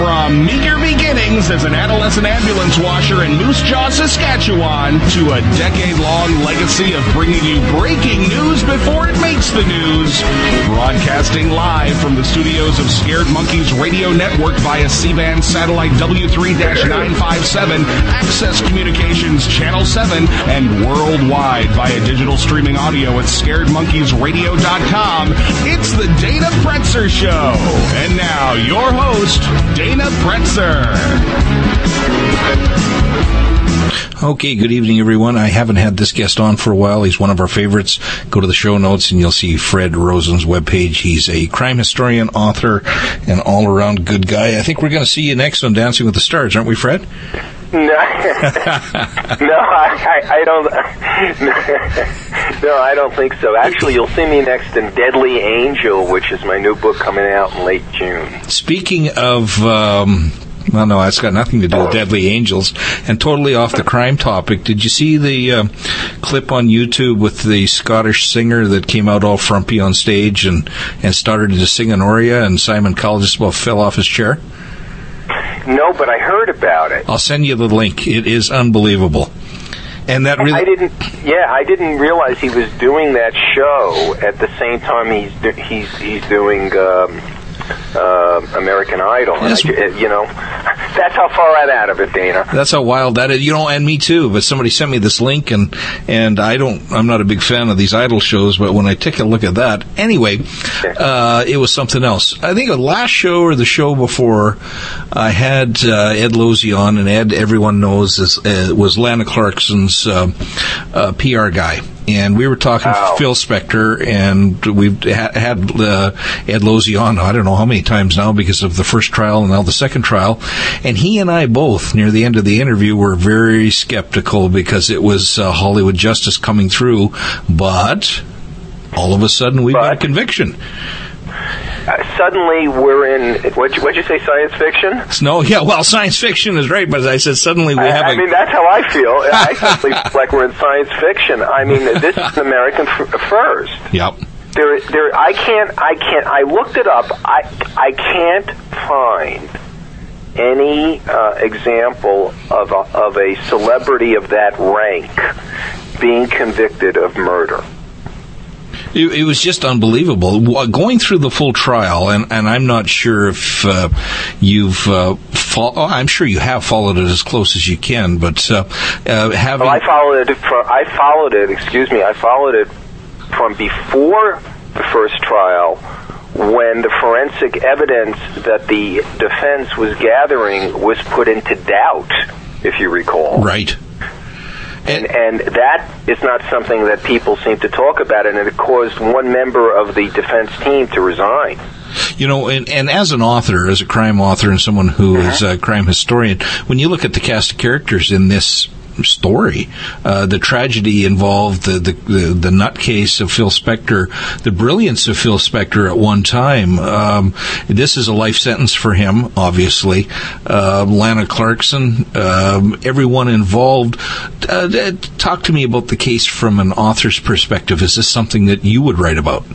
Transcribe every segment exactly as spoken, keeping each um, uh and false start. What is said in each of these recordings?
From meager beginnings as an adolescent ambulance washer in Moose Jaw, Saskatchewan, to a decade-long legacy of bringing you breaking news before it makes the news. Broadcasting live from the studios of Scared Monkeys Radio Network via C-band satellite W three nine five seven, Access Communications Channel seven, and worldwide via digital streaming audio at scared monkeys radio dot com. It's the Dana Pretzer Show. And now, your host, Dana Pretzer. Okay, good evening, everyone. I haven't had this guest on for a while. He's one of our favorites. Go to the show notes, and you'll see Fred Rosen's webpage. He's a crime historian, author, and all-around good guy. I think we're going to see you next on Dancing with the Stars, aren't we, Fred? No, no, I, I, I don't. No, I don't think so. Actually, you'll see me next in Deadly Angel, which is my new book coming out in late June. Speaking of, um, well, no, it's got nothing to do with Deadly Angels, and totally off the crime topic. Did you see the uh, clip on YouTube with the Scottish singer that came out all frumpy on stage and and started to sing an aria, and Simon Cowell just about fell off his chair? No, but I heard about it. I'll send you the link. It is unbelievable. And that really... I didn't. Yeah, I didn't realize he was doing that show at the same time he's he's he's doing um, uh, American Idol. Yes. I, you know, that's how far I'm out of it, Dana. That's how wild that is. You know, and me too. But somebody sent me this link, and and I don't. I'm not a big fan of these Idol shows, but when I take a look at that, anyway, uh, it was something else. I think the last show or the show before, I had uh, Ed Losey on, and Ed, everyone knows, is, uh, was Lana Clarkson's uh, uh, P R guy. And we were talking wow. to Phil Spector, and we've ha- had uh, Ed Losey on, I don't know how many times now, because of the first trial and now the second trial. And he and I both, near the end of the interview, were very skeptical because it was uh, Hollywood justice coming through. But all of a sudden, we've got a conviction. Uh, suddenly we're in, what'd you, what'd you say, science fiction? No, yeah, well, science fiction is right, but as I said, suddenly we I, have I a... mean, that's how I feel. I actually feel like we're in science fiction. I mean, this is American f- first. Yep. There, there, I can't, I can't, I looked it up. I, I can't find any uh, example of a, of a celebrity of that rank being convicted of murder. It, it was just unbelievable. Going through the full trial, and, and I'm not sure if uh, you've, uh, fo- oh, I'm sure you have followed it as close as you can, but uh, uh, having... Well, I followed it, for, I followed it, excuse me, I followed it from before the first trial, when the forensic evidence that the defense was gathering was put into doubt, if you recall. Right. And, and that is not something that people seem to talk about, and it caused one member of the defense team to resign. You know, and, and as an author, as a crime author and someone who uh-huh. is a crime historian, when you look at the cast of characters in this story, uh, the tragedy involved, the, the, the, the nutcase of Phil Spector, the brilliance of Phil Spector at one time. Um, this is a life sentence for him, obviously. Uh, Lana Clarkson, um, everyone involved. Uh, talk to me about the case from an author's perspective. Is this something that you would write about?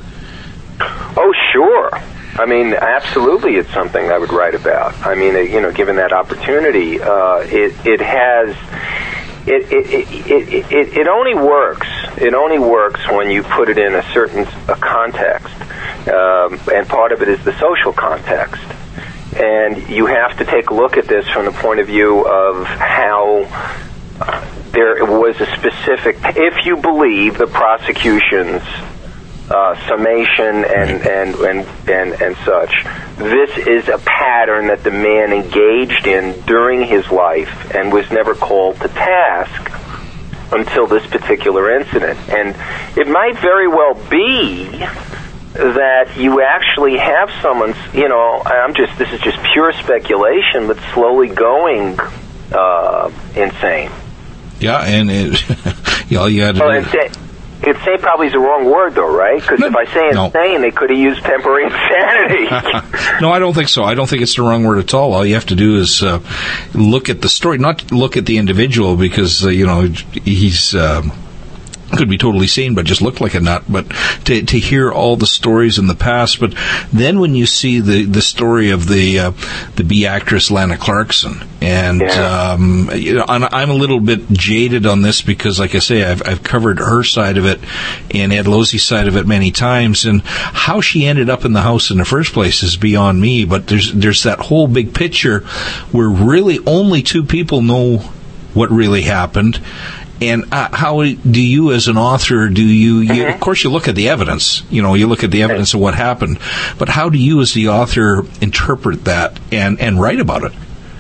Oh, sure. I mean, absolutely, it's something I would write about. I mean, you know, given that opportunity, uh, it it has it it, it it it it only works. It only works when you put it in a certain a context, um, and part of it is the social context. And you have to take a look at this from the point of view of how uh, there was a specific. If you believe the prosecution's Uh, summation and, and, and, and, and such. This is a pattern that the man engaged in during his life and was never called to task until this particular incident. And it might very well be that you actually have someone, you know, I'm just, this is just pure speculation, but slowly going uh, insane. Yeah, and it, you know, you had to... Well, insane. Insane probably is the wrong word, though, right? Because no, if I say insane, no. They could have used temporary insanity. No, I don't think so. I don't think it's the wrong word at all. All you have to do is uh, look at the story, not look at the individual, because, uh, you know, he's... Uh, could be totally sane, but just looked like a nut. But to to hear all the stories in the past, but then when you see the, the story of the uh, the B actress Lana Clarkson, and yeah. um, you know, I'm, I'm a little bit jaded on this because, like I say, I've I've covered her side of it and Ed Losey's side of it many times, and how she ended up in the house in the first place is beyond me. But there's there's that whole big picture where really only two people know what really happened. And uh, how do you, as an author, do you, you mm-hmm. of course, you look at the evidence, you know, you look at the evidence of what happened, but how do you, as the author, interpret that and, and write about it?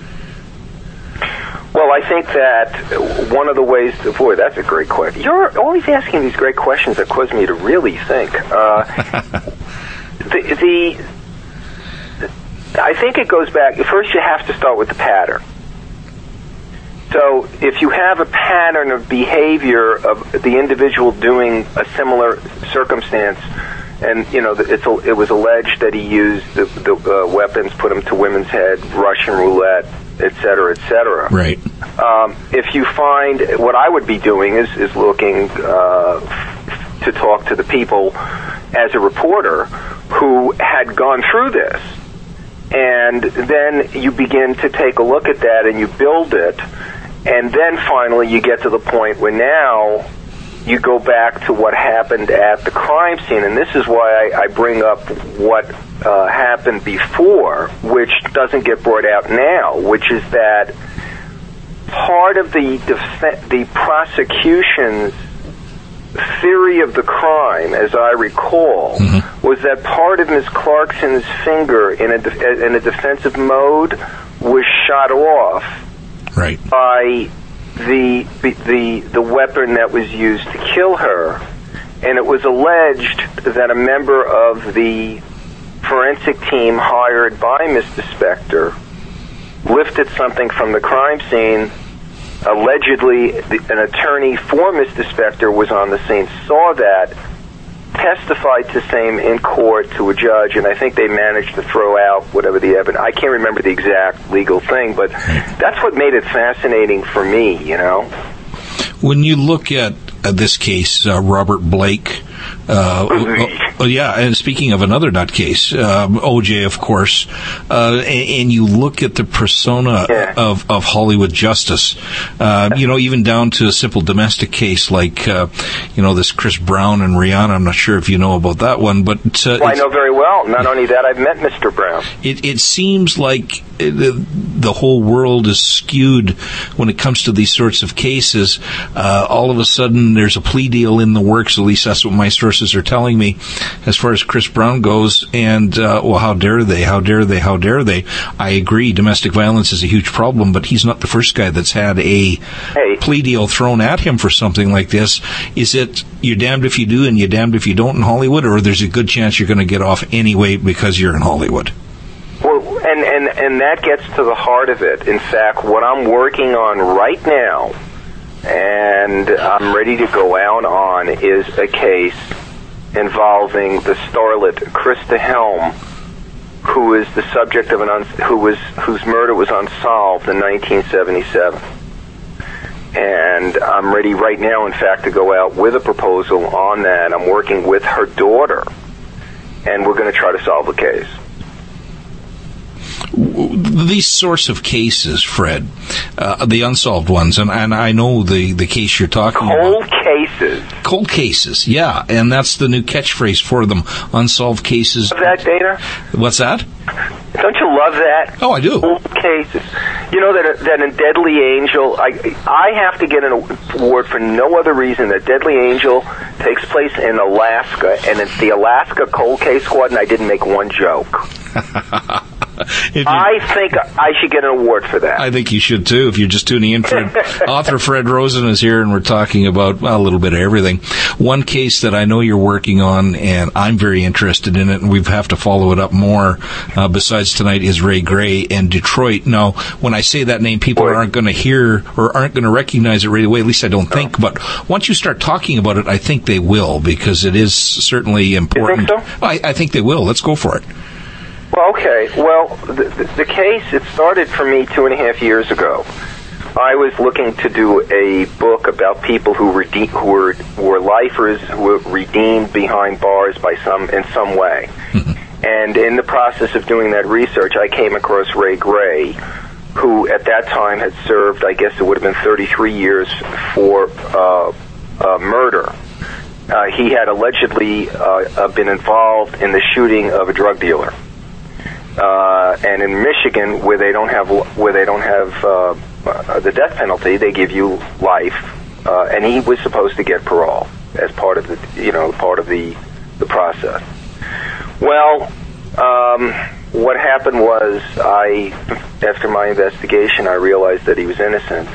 Well, I think that one of the ways to, boy, that's a great question. You're always asking these great questions that cause me to really think. Uh, the, the, I think it goes back, first you have to start with the pattern. So if you have a pattern of behavior of the individual doing a similar circumstance, and, you know, it's a, it was alleged that he used the, the uh, weapons, put them to women's head, Russian roulette, et cetera, et cetera. Right. Um, if you find, what I would be doing is, is looking uh, to talk to the people as a reporter who had gone through this. And then you begin to take a look at that and you build it. And then finally you get to the point where now you go back to what happened at the crime scene. And this is why I, I bring up what uh, happened before, which doesn't get brought out now, which is that part of the def- the prosecution's theory of the crime, as I recall, mm-hmm. was that part of Miz Clarkson's finger in a, de- in a defensive mode was shot off. Right. By the, the the weapon that was used to kill her, and it was alleged that a member of the forensic team hired by Mister Spector lifted something from the crime scene. Allegedly, the, an attorney for Mister Spector was on the scene, saw that, testified to same in court to a judge, and I think they managed to throw out whatever the evidence. I can't remember the exact legal thing, but that's what made it fascinating for me, you know. When you look at uh, this case, uh, Robert Blake, uh, oh, oh, yeah, and speaking of another nut case, um, O J, of course, uh, and, and you look at the persona yeah. of, of Hollywood justice, uh, you know, even down to a simple domestic case like, uh, you know, this Chris Brown and Rihanna. I'm not sure if you know about that one, but... Uh, well, I know very well. Not only that, I've met Mister Brown. It, it seems like the, the whole world is skewed when it comes to these sorts of cases. Uh, all of a sudden, there's a plea deal in the works, at least that's what my sources are telling me, as far as Chris Brown goes, and, uh, well, how dare they, how dare they, how dare they. I agree, domestic violence is a huge problem, but he's not the first guy that's had a hey. plea deal thrown at him for something like this. Is it you're damned if you do and you're damned if you don't in Hollywood, or there's a good chance you're going to get off anyway because you're in Hollywood? Well, and, and, and that gets to the heart of it. In fact, what I'm working on right now, and I'm ready to go out on, is a case involving the starlet Krista Helm, who is the subject of an un- who was whose murder was unsolved in nineteen seventy-seven. And I'm ready right now, in fact, to go out with a proposal on that. I'm working with her daughter, and we're going to try to solve the case. These sorts of cases, Fred, uh, the unsolved ones, and, and I know the, the case you're talking Cold about. Cold cases. Cold cases, yeah, and that's the new catchphrase for them, unsolved cases. Love that, Dana? What's that? Don't you love that? Oh, I do. Cold cases. You know that that in Deadly Angel, I I have to get an award for no other reason that Deadly Angel takes place in Alaska, and it's the Alaska Cold Case Squad, and I didn't make one joke. You, I think I should get an award for that. I think you should too. If you're just tuning in, Fred, author Fred Rosen is here, and we're talking about well, a little bit of everything. One case that I know you're working on, and I'm very interested in it, and we have to follow it up more. Uh, besides tonight, is Ray Gray and Detroit. Now, when I say that name, people aren't going to hear or aren't going to recognize it right away. At least I don't think. But once you start talking about it, I think they will, because it is certainly important. You think so? I, I think they will. Let's go for it. Well, okay. Well, the, the, the case, it started for me two and a half years ago I was looking to do a book about people who redeem, who were were lifers who were redeemed behind bars by some in some way. And in the process of doing that research, I came across Ray Gray, who at that time had served, I guess it would have been thirty-three years for uh, uh, murder. Uh, he had allegedly uh, been involved in the shooting of a drug dealer. Uh, and in Michigan, where they don't have where they don't have uh, uh, the death penalty, they give you life. Uh, and he was supposed to get parole as part of the you know part of the the process. Well, um, what happened was, I after my investigation, I realized that he was innocent,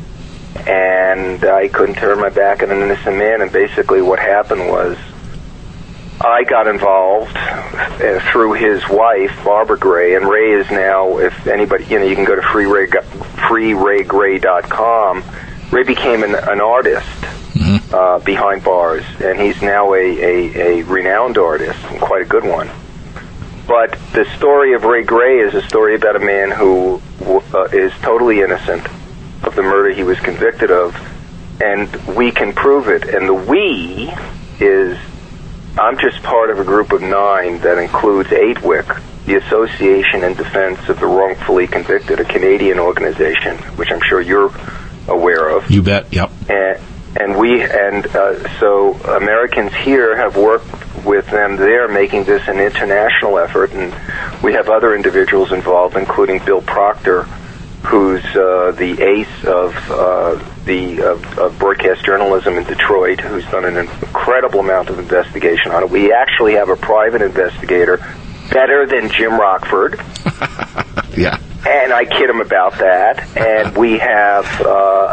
and I couldn't turn my back on an innocent man. And basically, what happened was, I got involved uh, through his wife, Barbara Gray, and Ray is now, if anybody, you know, you can go to free ray ray gray dot com. Ray became an, an artist mm-hmm. uh, behind bars, and he's now a, a, a renowned artist, and quite a good one. But the story of Ray Gray is a story about a man who uh, is totally innocent of the murder he was convicted of, and we can prove it. And the we is... I'm just part of a group of nine that includes A D W I C, the Association in Defense of the Wrongfully Convicted, a Canadian organization, which I'm sure you're aware of. You bet, yep. And, and we, and uh, so Americans here have worked with them there, making this an international effort, and we have other individuals involved, including Bill Proctor, who's uh, the ace of uh, the of, of broadcast journalism in Detroit, who's done an incredible amount of investigation on it. We actually have a private investigator, better than Jim Rockford. Yeah. And I kid him about that. And we have uh,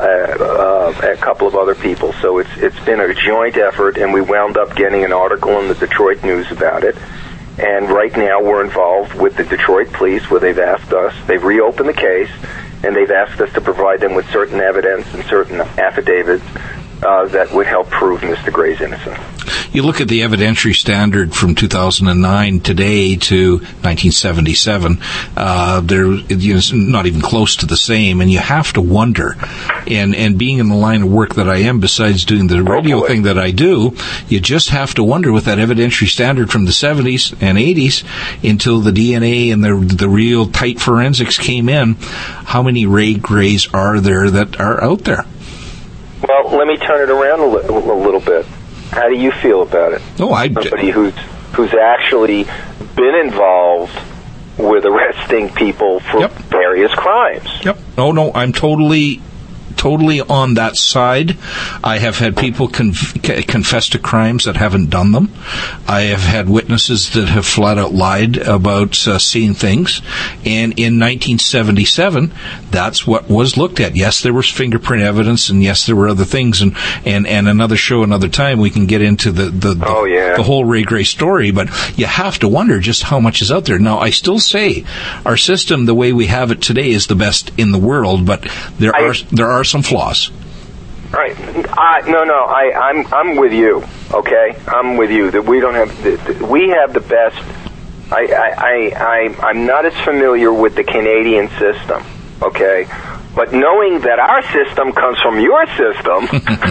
a, a, a couple of other people. So it's it's been a joint effort, and we wound up getting an article in the Detroit News about it. And right now we're involved with the Detroit police, where they've asked us, they've reopened the case, and they've asked us to provide them with certain evidence and certain affidavits uh, that would help prove Mister Gray's innocence. You look at the evidentiary standard from two thousand nine today to nineteen seventy-seven, uh, they're you know, not even close to the same, and you have to wonder, and, and being in the line of work that I am, besides doing the radio oh, thing that I do, you just have to wonder with that evidentiary standard from the seventies and eighties until the D N A and the, the real tight forensics came in, how many Ray Grays are there that are out there? Well, let me turn it around a, li- a little bit. How do you feel about it? Oh, I somebody who's who's actually been involved with arresting people for yep. various crimes. Yep. Oh no, I'm totally, totally on that side. I have had people conf- confess to crimes that haven't done them. I have had witnesses that have flat out lied about uh, seeing things. And in nineteen seventy-seven, that's what was looked at. Yes, there was fingerprint evidence, and yes, there were other things. And, and, and another show, another time, we can get into the the, the, oh, yeah. the whole Ray Gray story. But you have to wonder just how much is out there. Now, I still say our system, the way we have it today, is the best in the world. But there I, are there are some flaws. Right. I, no, no. I, I'm I'm with you. Okay, I'm with you that we don't have the, the, we have the best. I, I I I I'm not as familiar with the Canadian system. Okay, but knowing that our system comes from your system,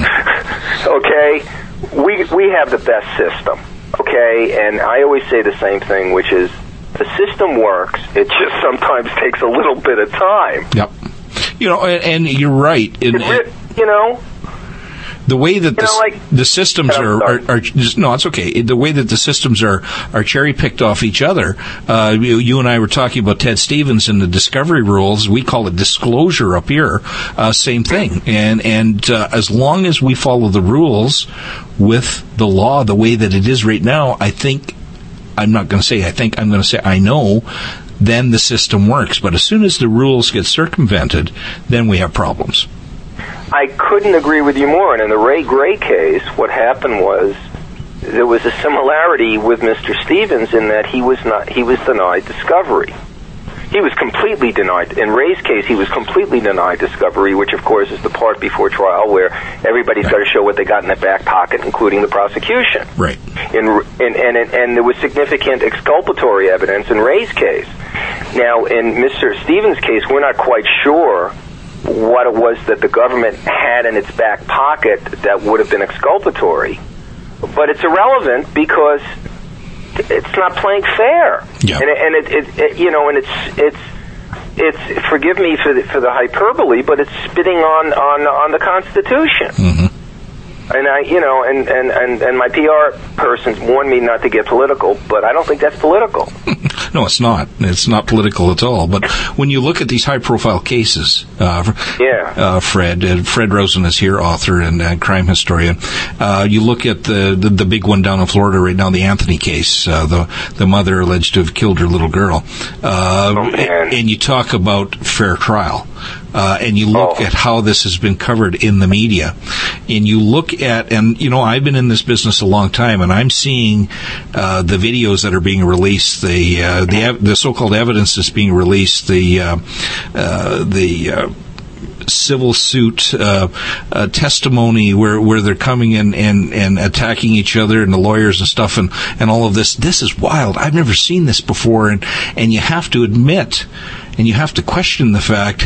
okay, we we have the best system. Okay, and I always say the same thing, which is the system works. It just sometimes takes a little bit of time. Yep. You know, and, and you're right. In, it, you know, the way that the, know, like, the systems are, are, are just, no, it's okay. The way that the systems are, are cherry picked off each other. Uh, you, you and I were talking about Ted Stevens and the discovery rules. We call it disclosure up here. Uh, same thing. And, and, uh, as long as we follow the rules with the law the way that it is right now, I think, I'm not going to say I think, I'm going to say I know, then the system works. But as soon as the rules get circumvented, then we have problems. I couldn't agree with you more. And in the Ray Gray case, what happened was there was a similarity with Mister Stevens in that he was not he was denied discovery. He was completely denied. In Ray's case, he was completely denied discovery, which, of course, is the part before trial where everybody's right. got to show what they got in their back pocket, including the prosecution. Right. In, in, and, and, and there was significant exculpatory evidence in Ray's case. Now, in Mister Stevens' case, we're not quite sure what it was that the government had in its back pocket that would have been exculpatory. But it's irrelevant because it's not playing fair. Yeah. And, it, and it, it, it, you know, and it's it's it's. Forgive me for the, for the hyperbole, but it's spitting on on on the Constitution. Mm-hmm. And I, you know, and, and, and, and my P R persons warned me not to get political, but I don't think that's political. No, it's not. It's not political at all. But when you look at these high-profile cases, uh, yeah. uh, Fred, uh, Fred Rosen is here, author and uh, crime historian. Uh, you look at the, the the big one down in Florida right now, the Anthony case, uh, the the mother alleged to have killed her little girl, uh, oh, man. and you talk about fair trial. Uh, and you look oh. at how this has been covered in the media, and you look at, and you know, I've been in this business a long time, and I'm seeing uh, the videos that are being released, the uh, the the so-called evidence that's being released, the uh, uh, the uh, civil suit uh, uh, testimony where where they're coming in and, and attacking each other and the lawyers and stuff and, and all of this. This is wild. I've never seen this before, and and you have to admit, and you have to question the fact.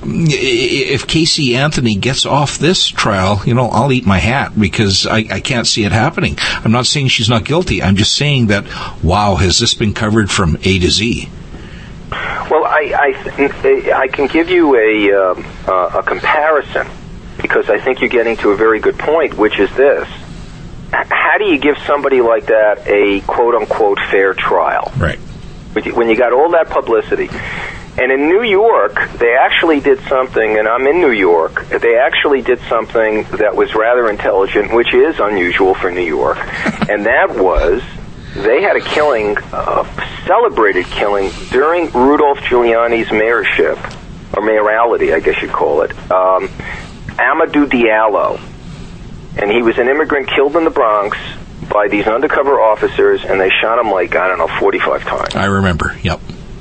If Casey Anthony gets off this trial, you know, I'll eat my hat because I, I can't see it happening. I'm not saying she's not guilty. I'm just saying that, wow, has this been covered from A to Z? Well, I I, I can give you a um, uh, a comparison because I think you're getting to a very good point, which is this. How do you give somebody like that a quote-unquote fair trial? Right. When you got all that publicity. And in New York, they actually did something, and I'm in New York, they actually did something that was rather intelligent, which is unusual for New York, and that was they had a killing, a celebrated killing, during Rudolph Giuliani's mayorship, or mayoralty, I guess you'd call it, um, Amadou Diallo. And he was an immigrant killed in the Bronx by these undercover officers, and they shot him like, I don't know, forty-five times. I remember, yep.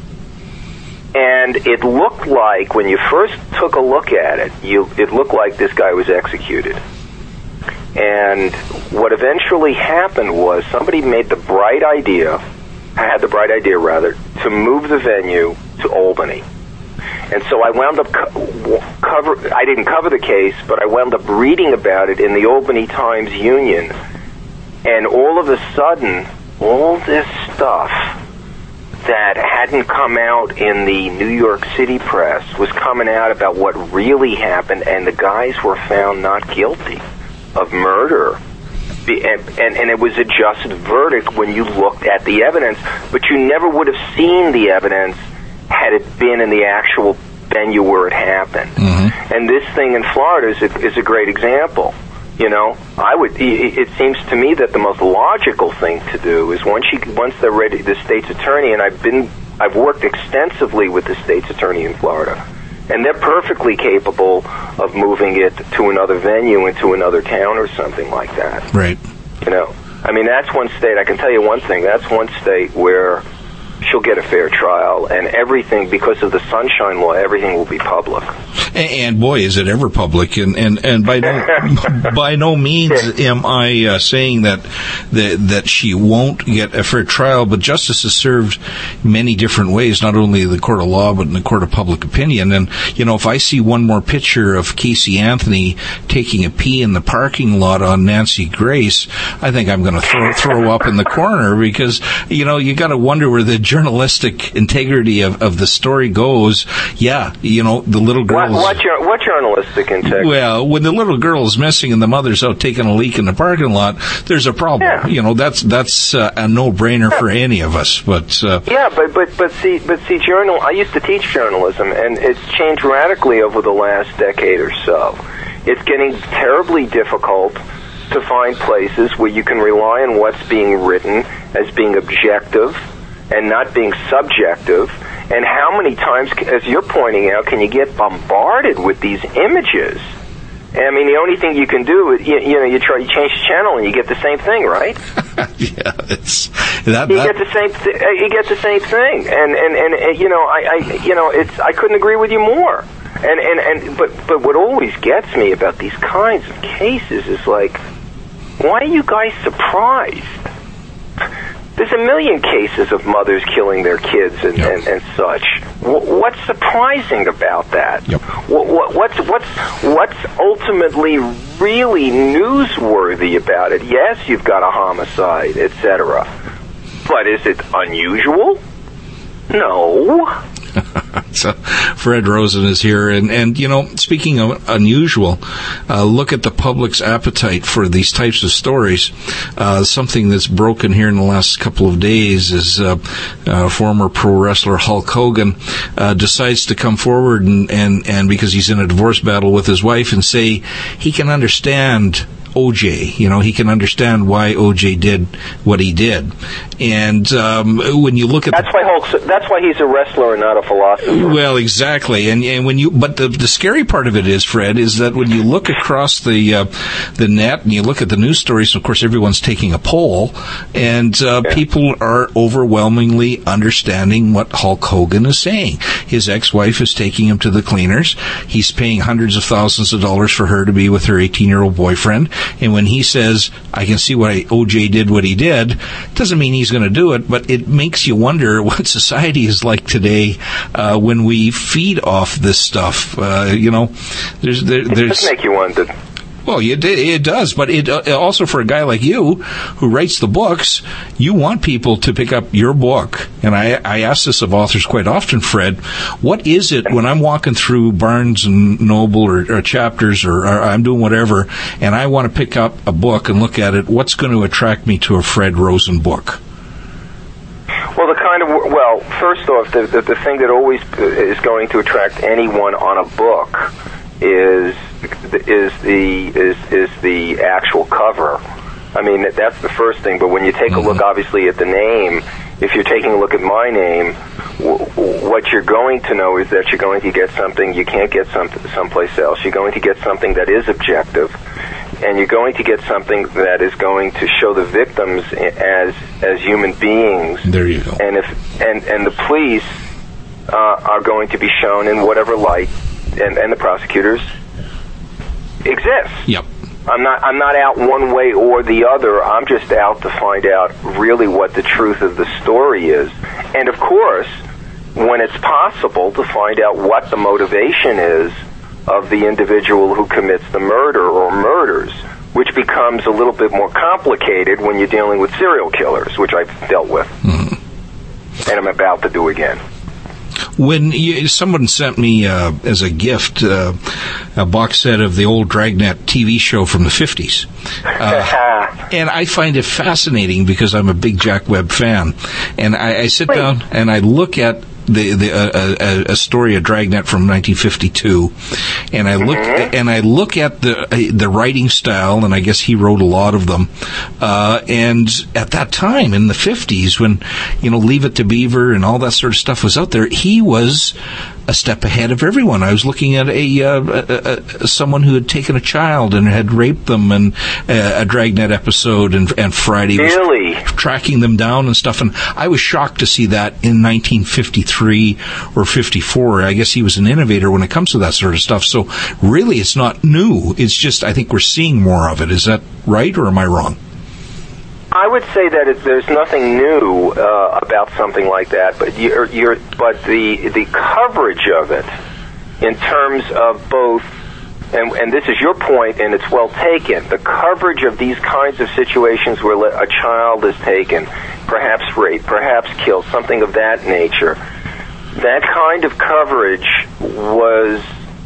And it looked like, when you first took a look at it, you, it looked like this guy was executed. And what eventually happened was somebody made the bright idea, had the bright idea rather, to move the venue to Albany. And so I wound up co- cover. I didn't cover the case, but I wound up reading about it in the Albany Times Union. And all of a sudden, all this stuff that hadn't come out in the New York City press was coming out about what really happened, and the guys were found not guilty of murder. And, and, and it was a just verdict when you looked at the evidence, but you never would have seen the evidence had it been in the actual venue where it happened. Mm-hmm. And this thing in Florida is a, is a great example. You know, I would. It seems to me that the most logical thing to do is once you, once they're ready, the state's attorney, and I've been, I've worked extensively with the state's attorney in Florida, and they're perfectly capable of moving it to another venue, into another town or something like that. Right. You know, I mean, that's one state. I can tell you one thing. That's one state where she'll get a fair trial, and everything, because of the Sunshine Law, everything will be public. And, and boy, is it ever public! And and, and by no by no means am I uh, saying that, that that she won't get a fair trial. But justice is served many different ways, not only in the court of law, but in the court of public opinion. And you know, if I see one more picture of Casey Anthony taking a pee in the parking lot on Nancy Grace, I think I'm going to throw throw up in the corner, because you know, you got to wonder where the journalistic integrity of, of the story goes. Yeah, you know, the little girl. What, what, your, what journalistic integrity? Well, when the little girl is missing and the mother's out taking a leak in the parking lot, there's a problem. Yeah. You know, that's that's uh, a no-brainer yeah. for any of us. But uh, yeah, but but but see, but see, journal. I used to teach journalism, and it's changed radically over the last decade or so. It's getting terribly difficult to find places where you can rely on what's being written as being objective and not being subjective. And how many times, as you're pointing out, can you get bombarded with these images? I mean, the only thing you can do is, you, you know, you try, you change the channel and you get the same thing, right? yeah, it's that. You that... get the same. Th- you get the same thing, and and, and and you know, I, I you know, it's I couldn't agree with you more. And and and but but what always gets me about these kinds of cases is like, why are you guys surprised? There's a million cases of mothers killing their kids and, yep. and, and such. W- what's surprising about that? Yep. What, what, what's what's what's ultimately really newsworthy about it? Yes, you've got a homicide, et cetera. But is it unusual? No. So Fred Rosen is here, and, and you know, speaking of unusual, uh, look at the public's appetite for these types of stories. Uh, something that's broken here in the last couple of days is uh, uh, former pro wrestler Hulk Hogan uh, decides to come forward and, and, and because he's in a divorce battle with his wife, and say he can understand O J. You know, he can understand why O J did what he did. And um, when you look at that's the, why Hulk's, that's why he's a wrestler and not a philosopher. Well, exactly. And and when you but the the scary part of it is, Fred, is that when you look across the uh, the net and you look at the news stories, of course everyone's taking a poll, and uh, yeah. people are overwhelmingly understanding what Hulk Hogan is saying. His ex-wife is taking him to the cleaners. He's paying hundreds of thousands of dollars for her to be with her eighteen-year-old boyfriend. And when he says, I can see why O J did what he did, doesn't mean he's going to do it, but it makes you wonder what society is like today uh, when we feed off this stuff. Uh, you know, there's... There, there's it does make you wonder. Well, it, it does, but it uh, also for a guy like you who writes the books, you want people to pick up your book. And I, I ask this of authors quite often, Fred, what is it when I'm walking through Barnes and Noble or, or Chapters or, or I'm doing whatever, and I want to pick up a book and look at it, what's going to attract me to a Fred Rosen book? Well, the kind of, well, first off, the, the, the thing that always is going to attract anyone on a book is is the is is the actual cover. I mean, that's the first thing. But when you take a look, obviously, at the name, if you're taking a look at my name, w- what you're going to know is that you're going to get something you can't get some someplace else. You're going to get something that is objective, and you're going to get something that is going to show the victims as as human beings. There you go. And if and and the police uh, are going to be shown in whatever light. And, and the prosecutors exist. Yep. I'm not. I'm not out one way or the other. I'm just out to find out really what the truth of the story is, and of course, when it's possible, to find out what the motivation is of the individual who commits the murder or murders, which becomes a little bit more complicated when you're dealing with serial killers, which I've dealt with, mm-hmm. and I'm about to do again. When you, someone sent me uh, as a gift uh, a box set of the old Dragnet T V show from the fifties, uh, and I find it fascinating because I'm a big Jack Webb fan, and I, I sit Wait. down and I look at the the uh, a, a story of Dragnet from nineteen fifty-two, and I look mm-hmm. and I look at the the writing style, and I guess he wrote a lot of them. Uh, and at that time in the fifties, when you know Leave It to Beaver and all that sort of stuff was out there, he was a step ahead of everyone. I was looking at a, uh, a, a someone who had taken a child and had raped them, and uh, a Dragnet episode, and, and Friday was really? tracking them down and stuff. And I was shocked to see that in nineteen fifty-three or fifty-four. I guess he was an innovator when it comes to that sort of stuff. So really, it's not new. It's just I think we're seeing more of it. Is that right, or am I wrong? I would say that it, there's nothing new uh, about something like that, but you're, you're, but the the coverage of it, in terms of both, and, and this is your point, and it's well taken. The coverage of these kinds of situations where a child is taken, perhaps raped, perhaps killed, something of that nature. That kind of coverage was,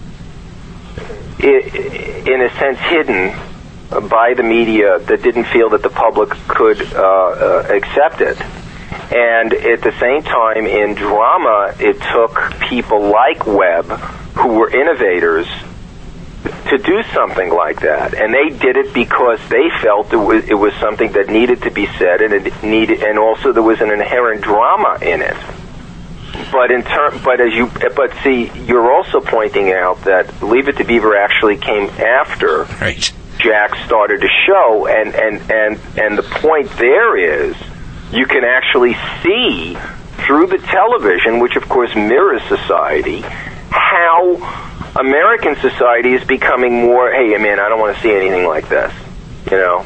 in a sense, hidden by the media that didn't feel that the public could uh, uh, accept it. And at the same time, in drama, it took people like Webb, who were innovators, to do something like that. And they did it because they felt it was, it was something that needed to be said, and it needed, and also there was an inherent drama in it. But in term, but as you, but see, you're also pointing out that Leave It to Beaver actually came after. Right. Jack started to show, and, and, and, and the point there is you can actually see through the television, which of course mirrors society, how American society is becoming more, hey man, I don't want to see anything like this, you know?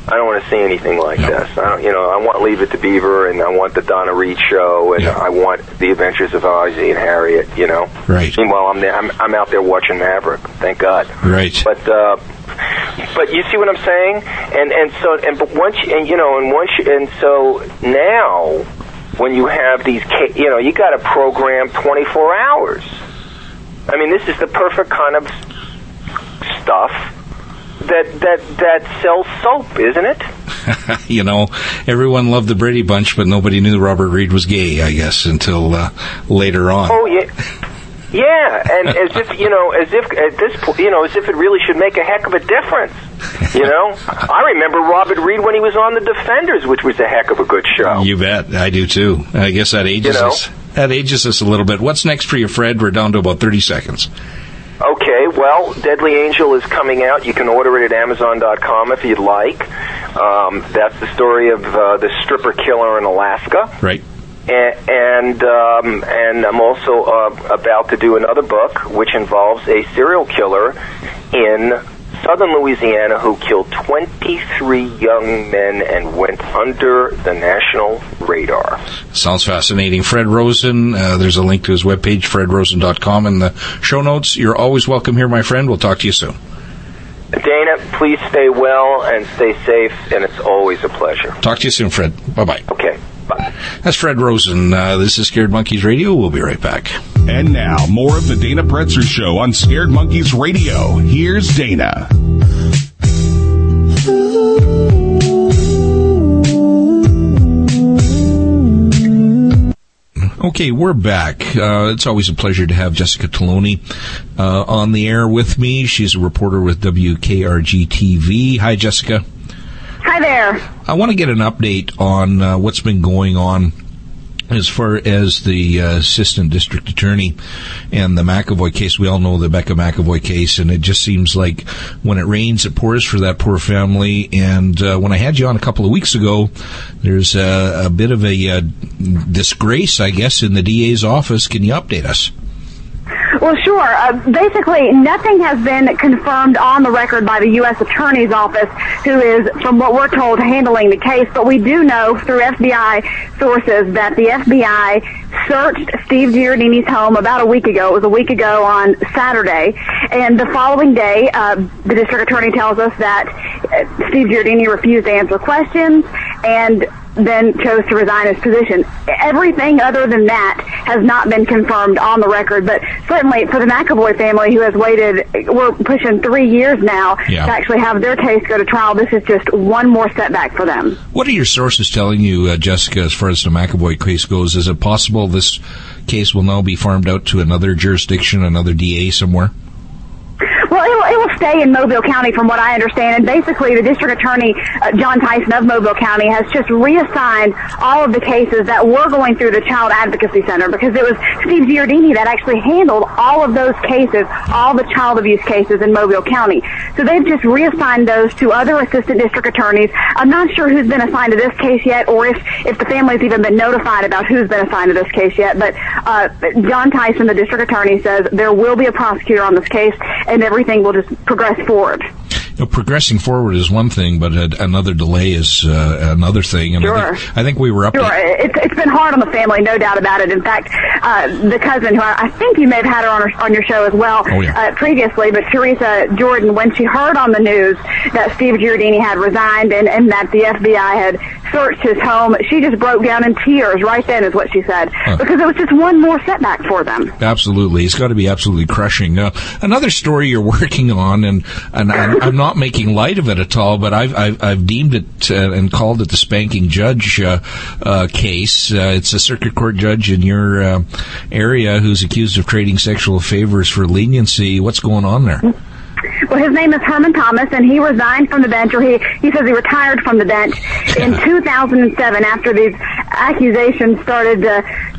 I don't want to see anything like no. this. I don't, you know, I want Leave It to Beaver, and I want the Donna Reed show, and yeah. I want The Adventures of Ozzie and Harriet. You know, right. Meanwhile, I'm there, I'm, I'm out there watching Maverick. Thank God. Right. But uh, but you see what I'm saying? And and so and but once you, and you know and once you, and so now when you have these, you know, you got to program twenty-four hours. I mean, this is the perfect kind of stuff that that that sells soap, isn't it? You know, everyone loved the Brady Bunch, but nobody knew Robert Reed was gay, I guess, until uh, later on. Oh yeah, yeah, and as if you know, as if at this point, you know, as if it really should make a heck of a difference. You know, I remember Robert Reed when he was on The Defenders, which was a heck of a good show. You bet, I do too. I guess that ages you know? us. That ages us a little bit. What's next for you, Fred? We're down to about thirty seconds. Okay, well, Deadly Angel is coming out. You can order it at Amazon dot com if you'd like. Um, that's the story of uh, the stripper killer in Alaska. Right. And and, um, and I'm also uh, about to do another book, which involves a serial killer in southern Louisiana who killed twenty-three young men and went under the national radar. Sounds fascinating. Fred Rosen, uh, there's a link to his webpage, fred rosen dot com, in the show notes. You're always welcome here, my friend. We'll talk to you soon. Dana, please stay well and stay safe, and it's always a pleasure. Talk to you soon, Fred. Bye-bye. Okay, bye. That's Fred Rosen. Uh, this is Scared Monkeys Radio. We'll be right back. And now, more of the Dana Pretzer Show on Scared Monkeys Radio. Here's Dana. Okay, we're back. Uh, it's always a pleasure to have Jessica Taloni uh, on the air with me. She's a reporter with W K R G T V. Hi, Jessica. Hi there. I want to get an update on uh, what's been going on as far as the uh, assistant district attorney and the McAvoy case. We all know the Becca McAvoy case, and it just seems like when it rains, it pours for that poor family. And uh, when I had you on a couple of weeks ago, there's a, a bit of a uh, disgrace, I guess, in the D A's office. Can you update us? Well, sure. Uh, basically, nothing has been confirmed on the record by the U S Attorney's Office, who is, from what we're told, handling the case. But we do know through F B I sources that the F B I searched Steve Giardini's home about a week ago. It was a week ago on Saturday. And the following day, uh, the district attorney tells us that uh, Steve Giardini refused to answer questions and then chose to resign his position. Everything other than that has not been confirmed on the record, but certainly for the McAvoy family, who has waited, we're pushing three years now yeah. to actually have their case go to trial, this is just one more setback for them. What are your sources telling you, uh, Jessica, as far as the McAvoy case goes? Is it possible this case will now be farmed out to another jurisdiction, another D A somewhere? Well, it will, it will stay in Mobile County, from what I understand. And basically, the district attorney, uh, John Tyson of Mobile County, has just reassigned all of the cases that were going through the Child Advocacy Center, because it was Steve Giardini that actually handled all of those cases, all the child abuse cases in Mobile County. So they've just reassigned those to other assistant district attorneys. I'm not sure who's been assigned to this case yet, or if, if the family's even been notified about who's been assigned to this case yet. But uh, John Tyson, the district attorney, says there will be a prosecutor on this case, and everything will just progress forward. You know, progressing forward is one thing, but a, another delay is uh, another thing. And sure. I think, I think we were up. Sure. To- it's, it's been hard on the family, no doubt about it. In fact, uh, the cousin, who I, I think you may have had her on, her, on your show as well oh, yeah. uh, previously, but Teresa Jordan, when she heard on the news that Steve Giardini had resigned and, and that the F B I had searched his home, she just broke down in tears right then, is what she said, huh. because it was just one more setback for them. Absolutely. It's got to be absolutely crushing. Uh, another story you're working on, and, and I'm, I'm not making light of it at all, but I've, I've, I've deemed it uh, and called it the spanking judge uh, uh, case. Uh, it's a circuit court judge in your uh, area who's accused of trading sexual favors for leniency. What's going on there? Well, his name is Herman Thomas, and he resigned from the bench, or he, he says he retired from the bench in two thousand seven after these accusations started to,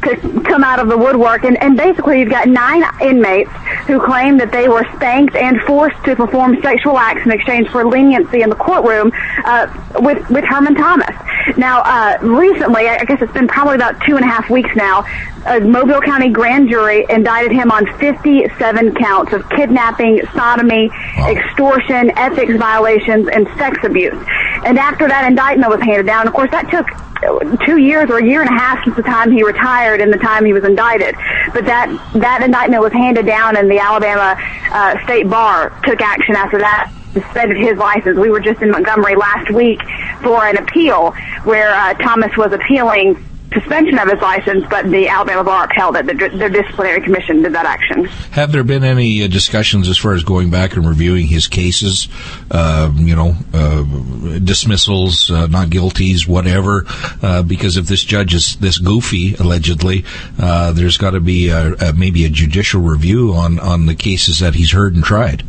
to come out of the woodwork. And, and basically you've got nine inmates who claim that they were spanked and forced to perform sexual acts in exchange for leniency in the courtroom uh, with, with Herman Thomas. Now, uh, recently, I guess it's been probably about two and a half weeks now, a Mobile County grand jury indicted him on fifty-seven counts of kidnapping, sodomy, wow. extortion, ethics violations, and sex abuse. And after that indictment was handed down, of course, that took two years or a year and a half since the time he retired and the time he was indicted. But that, that indictment was handed down, and the Alabama uh, State Bar took action after that, suspended his license. We were just in Montgomery last week for an appeal where uh, Thomas was appealing suspension of his license, but the Alabama Bar upheld it. The, the disciplinary commission did that action. Have there been any uh, discussions as far as going back and reviewing his cases, uh, you know, uh, dismissals, uh, not guilties, whatever? Uh, because if this judge is this goofy, allegedly, uh, there's got to be a, a, maybe a judicial review on, on the cases that he's heard and tried.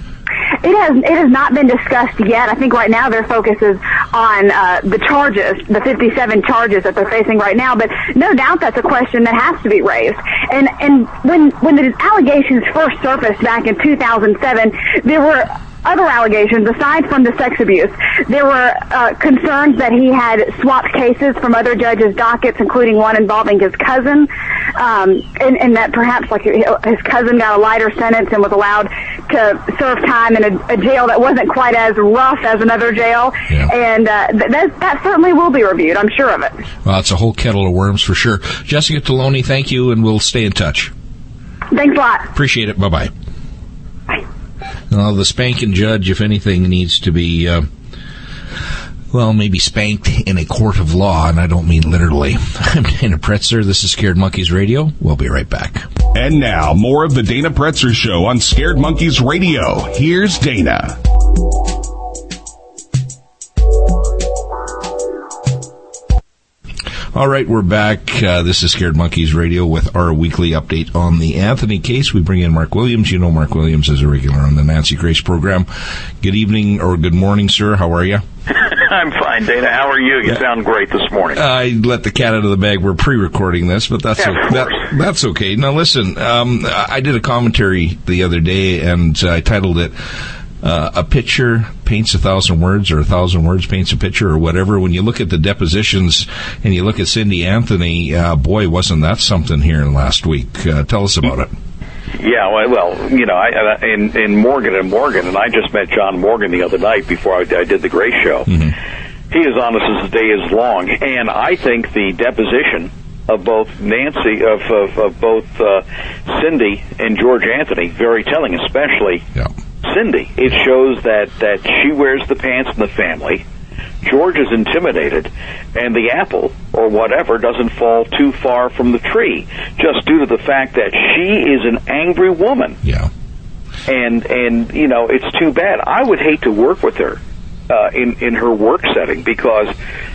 It has it has not been discussed yet. I think right now their focus is on uh, the charges, the fifty-seven charges that they're facing right now. But no doubt that's a question that has to be raised. And and when when the allegations first surfaced back in two thousand seven, there were other allegations aside from the sex abuse. There were uh, concerns that he had swapped cases from other judges' dockets, including one involving his cousin, um, and, and that perhaps like his cousin got a lighter sentence and was allowed to serve time in a, a jail that wasn't quite as rough as another jail. Yeah. And uh, th- that, that certainly will be reviewed, I'm sure of it. Well, it's a whole kettle of worms for sure. Jessica Taloni, thank you, and we'll stay in touch. Thanks a lot. Appreciate it. Bye-bye. Bye. Well, the spanking judge, if anything, needs to be, uh, well, maybe spanked in a court of law, and I don't mean literally. I'm Dana Pretzer. This is Scared Monkeys Radio. We'll be right back. And now, more of the Dana Pretzer Show on Scared Monkeys Radio. Here's Dana. All right, we're back. Uh, this is Scared Monkeys Radio with our weekly update on the Anthony case. We bring in Mark Williams. You know Mark Williams is a regular on the Nancy Grace program. Good evening or good morning, sir. How are you? I'm fine, Dana. How are you? You yeah. sound great this morning. I let the cat out of the bag. We're pre-recording this, but that's yeah, okay. That, that's okay. Now, listen, um, I did a commentary the other day, and I titled it, Uh, a picture paints a thousand words, or a thousand words paints a picture, or whatever. When you look at the depositions and you look at Cindy Anthony, uh, boy, wasn't that something here last week. Uh, tell us about it. Yeah, well, well you know, I, in, in Morgan and Morgan, and I just met John Morgan the other night before I, I did the Grace Show. Mm-hmm. He is honest as the day is long, and I think the deposition of both Nancy, of, of, of both uh, Cindy and George Anthony, very telling, especially yeah. Cindy. It shows that, that she wears the pants in the family. George is intimidated, and the apple, or whatever, doesn't fall too far from the tree, just due to the fact that she is an angry woman. Yeah. And, and you know, it's too bad. I would hate to work with her uh, in, in her work setting, because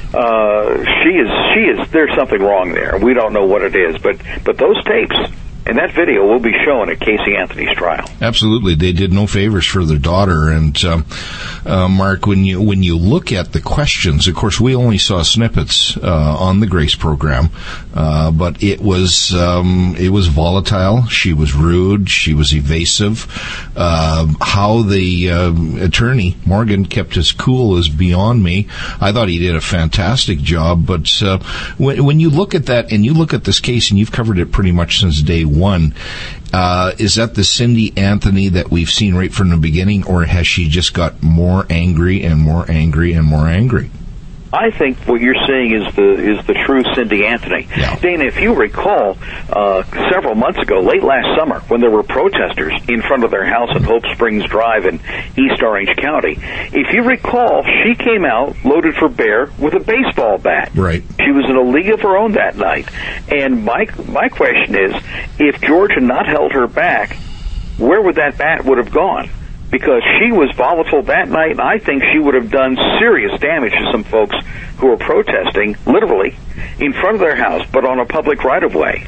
uh, she is, she is, there's something wrong there. We don't know what it is, but, but those tapes and that video will be shown at Casey Anthony's trial. Absolutely, they did no favors for their daughter. And um, uh, Mark, when you when you look at the questions, of course, we only saw snippets uh, on the Grace program, uh, but it was um, it was volatile. She was rude. She was evasive. Uh, how the uh, attorney Morgan kept his cool is beyond me. I thought he did a fantastic job. But uh, when when you look at that and you look at this case, and you've covered it pretty much since day one, uh, is that the Cindy Anthony that we've seen right from the beginning, or has she just got more angry and more angry and more angry? I think what you're seeing is the is the true Cindy Anthony. Yeah. Dana, if you recall, uh, several months ago, late last summer, when there were protesters in front of their house in Hope Springs Drive in East Orange County, if you recall, she came out loaded for bear with a baseball bat. Right. She was in a league of her own that night. And my my question is, if George had not held her back, where would that bat would have gone? Because she was volatile that night, and I think she would have done serious damage to some folks who were protesting, literally, in front of their house, but on a public right-of-way.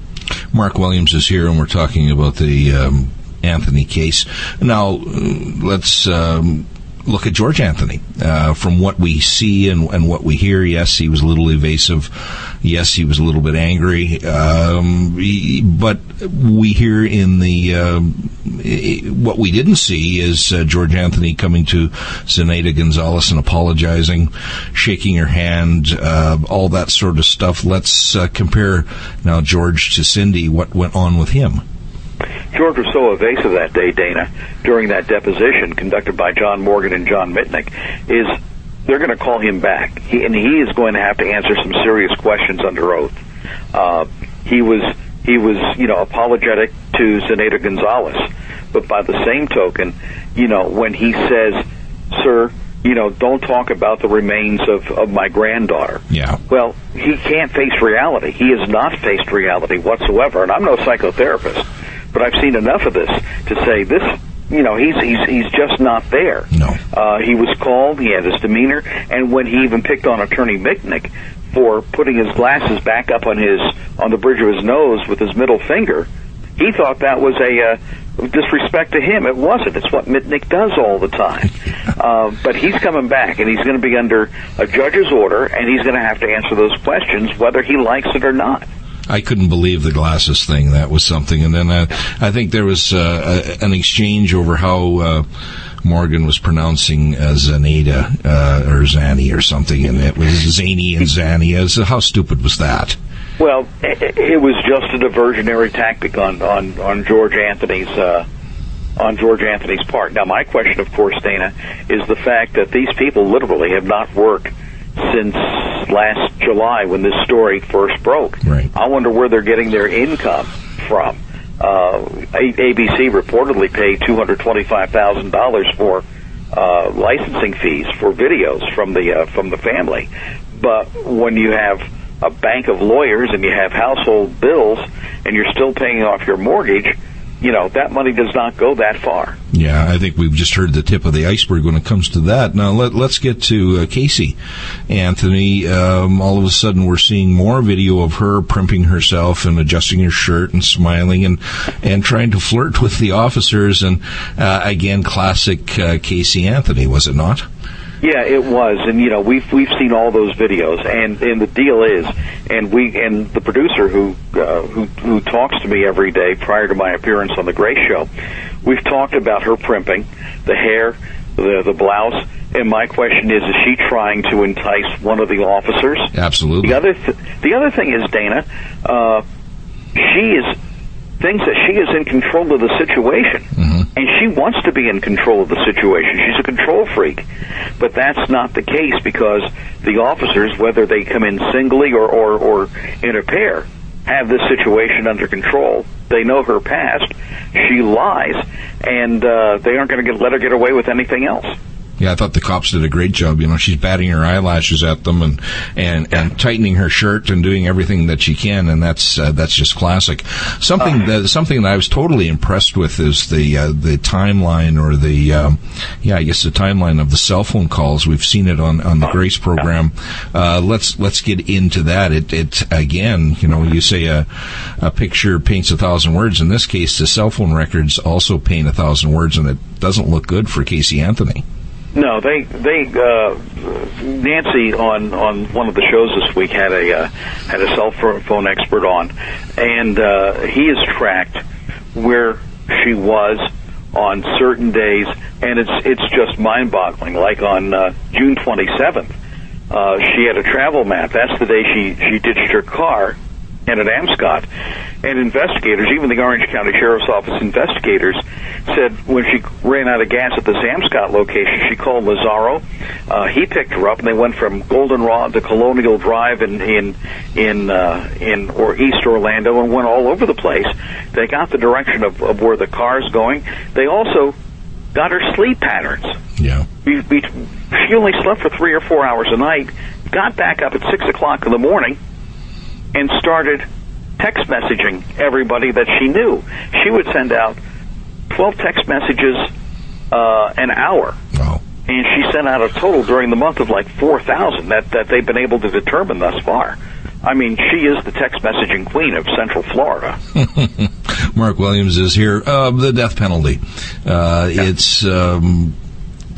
Mark Williams is here, and we're talking about the um, Anthony case. Now, let's um, look at George Anthony. Uh, from what we see and, and what we hear, yes, he was a little evasive. Yes, he was a little bit angry. Um, he, but we hear in the uh, what we didn't see is uh, George Anthony coming to Zenaida Gonzalez and apologizing, shaking her hand, uh, all that sort of stuff. Let's uh, compare now George to Cindy. What went on with him? George was so evasive that day, Dana, during that deposition conducted by John Morgan and John Mitnick, is they're going to call him back, he, and he is going to have to answer some serious questions under oath. Uh, he was, he was, you know, apologetic to Zenaida Gonzalez, but by the same token, you know, when he says, "Sir, you know, don't talk about the remains of, of my granddaughter." Yeah. Well, he can't face reality. He has not faced reality whatsoever, and I'm no psychotherapist. But I've seen enough of this to say this, you know, he's he's he's just not there. No. Uh, he was called, he had his demeanor, and when he even picked on Attorney Mitnick for putting his glasses back up on his on the bridge of his nose with his middle finger, he thought that was a uh, disrespect to him. It wasn't. It's what Mitnick does all the time. uh, but he's coming back, and he's going to be under a judge's order, and he's going to have to answer those questions whether he likes it or not. I couldn't believe the glasses thing. That was something. And then uh, I think there was uh, a, an exchange over how uh, Morgan was pronouncing uh, Zenaida uh, or Zanny or something, and it was Zany and Zanny. So how stupid was that? Well, it, it was just a diversionary tactic on on, on George Anthony's uh, on George Anthony's part. Now, my question, of course, Dana, is the fact that these people literally have not worked since last July when this story first broke. Right. I wonder where they're getting their income from. Uh, A B C reportedly paid two hundred twenty-five thousand dollars for uh, licensing fees for videos from the uh, from the family. But when you have a bank of lawyers and you have household bills and you're still paying off your mortgage, you know, that money does not go that far. Yeah, I think we've just heard the tip of the iceberg when it comes to that. Now, let, let's get to uh, Casey Anthony. Um, all of a sudden, we're seeing more video of her primping herself and adjusting her shirt and smiling and, and trying to flirt with the officers. And, uh, again, classic uh, Casey Anthony, was it not? Yeah, it was, and you know we've we've seen all those videos, and, and the deal is, and we and the producer who uh, who who talks to me every day prior to my appearance on the Grace Show, we've talked about her primping, the hair, the the blouse, and my question is: is she trying to entice one of the officers? Absolutely. The other th- the other thing is, Dana, uh, she is. thinks that she is in control of the situation, mm-hmm. and she wants to be in control of the situation. She's a control freak, but that's not the case because the officers, whether they come in singly or, or, or in a pair, have this situation under control. They know her past. She lies, and uh, they aren't going to let her get away with anything else. Yeah, I thought the cops did a great job. You know, she's batting her eyelashes at them and and, and tightening her shirt and doing everything that she can, and that's uh, that's just classic. Something that something that I was totally impressed with is the uh, the timeline or the um, yeah, I guess the timeline of the cell phone calls. We've seen it on, on the Grace program. Uh, let's let's get into that. It it again, you know, you say a a picture paints a thousand words. In this case, the cell phone records also paint a thousand words, and it doesn't look good for Casey Anthony. No, they they uh, Nancy on, on one of the shows this week had a uh, had a cell phone expert on, and uh, he has tracked where she was on certain days, and it's it's just mind-boggling. Like on uh, June twenty-seventh, uh, she had a travel map. That's the day she she ditched her car and at Amscott. And investigators, even the Orange County Sheriff's Office investigators, said when she ran out of gas at this Amscott location, she called Lazaro. Uh, he picked her up, and they went from Goldenrod to Colonial Drive in in in uh, in or East Orlando, and went all over the place. They got the direction of, of where the car's going. They also got her sleep patterns. Yeah, we, we, she only slept for three or four hours a night. Got back up at six o'clock in the morning, and started text messaging everybody that she knew. She would send out twelve text messages uh, an hour. Wow. And she sent out a total during the month of like four thousand that, that they've been able to determine thus far. I mean, she is the text messaging queen of Central Florida. Mark Williams is here. Uh, the death penalty. Uh, yeah. It's... Um,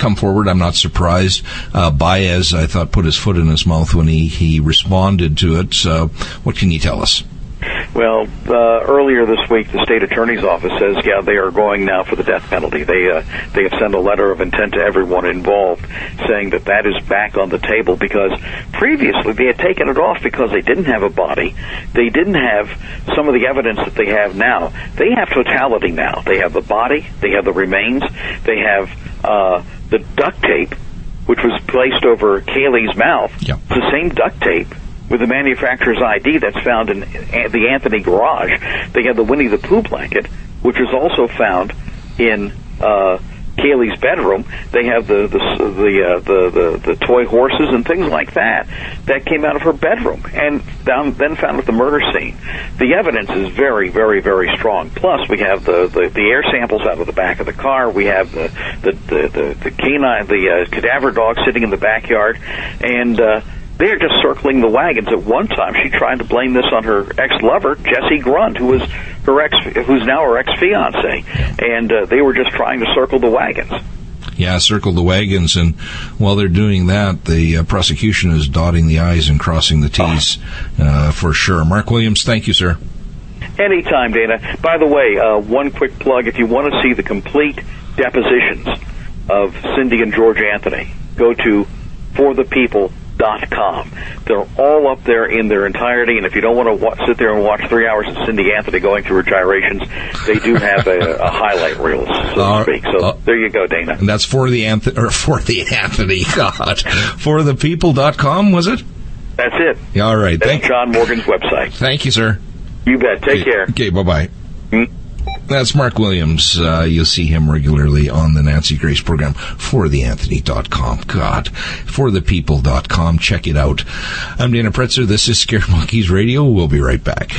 come forward. I'm not surprised. Uh, Baez, I thought, put his foot in his mouth when he, he responded to it. So what can you tell us? Well, uh, earlier this week, the state attorney's office says, yeah, they are going now for the death penalty. They uh, they have sent a letter of intent to everyone involved, saying that that is back on the table because previously they had taken it off because they didn't have a body. They didn't have some of the evidence that they have now. They have totality now. They have the body. They have the remains. They have uh, the duct tape, which was placed over Kaylee's mouth. Yep. It's the same duct tape with the manufacturer's I D that's found in the Anthony garage. They have the Winnie the Pooh blanket, which is also found in uh, Kaylee's bedroom. They have the the the, uh, the the the toy horses and things like that that came out of her bedroom and down, then found at the murder scene. The evidence is very, very, very strong. Plus, we have the, the, the air samples out of the back of the car. We have the the the, the, the canine, the uh, cadaver dog sitting in the backyard, and uh, they're just circling the wagons. At one time, she tried to blame this on her ex-lover, Jesse Grund, who was her ex, who's now her ex-fiance, and uh, they were just trying to circle the wagons. Yeah, circle the wagons, and while they're doing that, the uh, prosecution is dotting the I's and crossing the T's, uh, for sure. Mark Williams, thank you, sir. Anytime, Dana. By the way, uh, one quick plug, if you want to see the complete depositions of Cindy and George Anthony, go to for the people dot com. They're all up there in their entirety, and if you don't want to wa- sit there and watch three hours of Cindy Anthony going through her gyrations, they do have a, a highlight reel, so uh, to speak. So uh, there you go, Dana. And that's for the Anthony, or for the Anthony, God. for the people dot com, was it? That's it. Yeah, all right. That's Thank John Morgan's website. Thank you, sir. You bet. Take okay. care. Okay, bye-bye. Hmm? That's Mark Williams. Uh, you'll see him regularly on the Nancy Grace program for the anthony dot com. God, for the people dot com. Check it out. I'm Dana Pretzer. This is Scared Monkeys Radio. We'll be right back.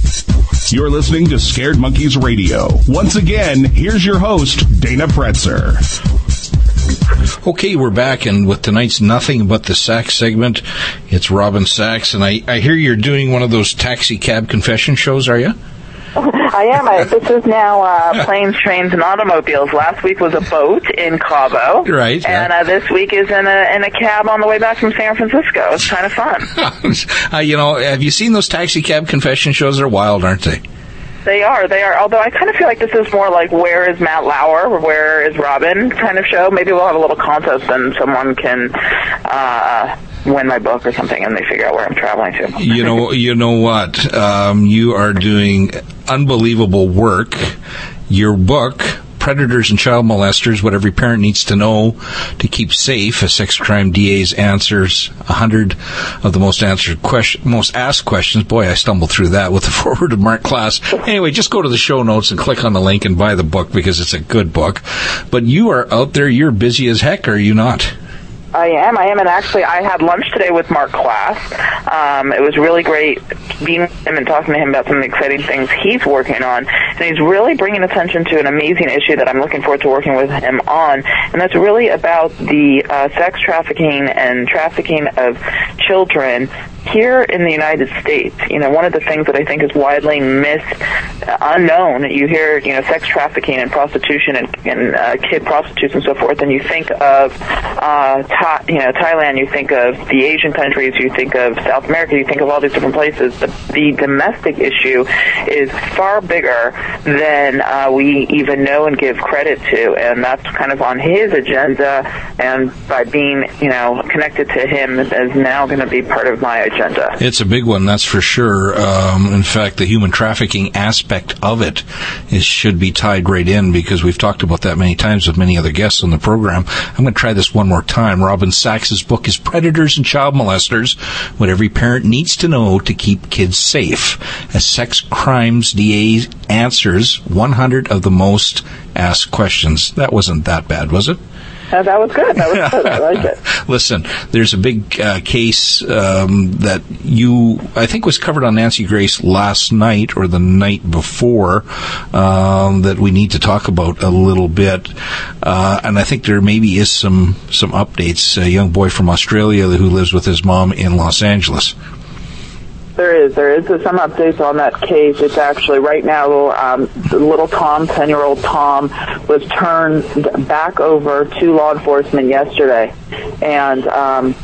You're listening to Scared Monkeys Radio. Once again, here's your host, Dana Pretzer. Okay, we're back, and with tonight's Nothing But the Sax segment, it's Robin Sachs, and I, I hear you're doing one of those taxi cab confession shows, are you? I am. I, this is now uh, planes, trains, and automobiles. Last week was a boat in Cabo. Right. And yeah. uh, this week is in a in a cab on the way back from San Francisco. It's kind of fun. uh, you know, have you seen those taxi cab confession shows? They're wild, aren't they? They are. They are. Although I kind of feel like this is more like Where is Matt Lauer or Where is Robin kind of show. Maybe we'll have a little contest and someone can uh, win my book or something and they figure out where I'm traveling to. you know, you know what? Um, you are doing unbelievable work. Your book, Predators and Child Molesters, What Every Parent Needs to Know to Keep Safe, a sex crime D A's answers one hundred of the most answered question, most asked questions. Boy, I stumbled through that with the forward of Mark Klass. Anyway, just go to the show notes and click on the link and buy the book because it's a good book. But you are out there, you're busy as heck, are you not? I am. I am. And actually, I had lunch today with Mark Klass. Um, it was really great being with him and talking to him about some of the exciting things he's working on. And he's really bringing attention to an amazing issue that I'm looking forward to working with him on. And that's really about the uh, sex trafficking and trafficking of children here in the United States. You know, one of the things that I think is widely missed, uh, unknown, you hear, you know, sex trafficking and prostitution and, and uh, kid prostitutes and so forth, and you think of, uh, Tha- you know, Thailand, you think of the Asian countries, you think of South America, you think of all these different places. The, the domestic issue is far bigger than uh, we even know and give credit to, and that's kind of on his agenda, and by being, you know, connected to him is now going to be part of my agenda. It's a big one, that's for sure. Um, in fact, the human trafficking aspect of it is, should be tied right in because we've talked about that many times with many other guests on the program. I'm going to try this one more time. Robin Sachs's book is Predators and Child Molesters, What Every Parent Needs to Know to Keep Kids Safe. A sex crimes D A answers one hundred of the most asked questions. That wasn't that bad, was it? Uh, that was good. That was good. I like it. Listen, there's a big uh, case um, that you, I think, was covered on Nancy Grace last night or the night before um, that we need to talk about a little bit. Uh, and I think there maybe is some, some updates. A young boy from Australia who lives with his mom in Los Angeles. there is. There is some updates on that case. It's actually right now, um, little Tom, ten-year-old Tom, was turned back over to law enforcement yesterday, and um,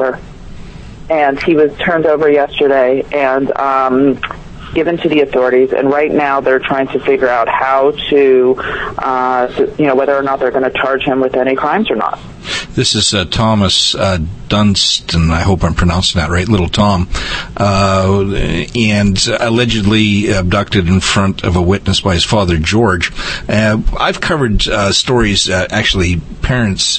and he was turned over yesterday and um, given to the authorities. And right now, they're trying to figure out how to, uh, to you know, whether or not they're going to charge him with any crimes or not. This is uh, Thomas uh, Dunstan, I hope I'm pronouncing that right, little Tom, uh, and allegedly abducted in front of a witness by his father, George. Uh, I've covered uh, stories, uh, actually, parents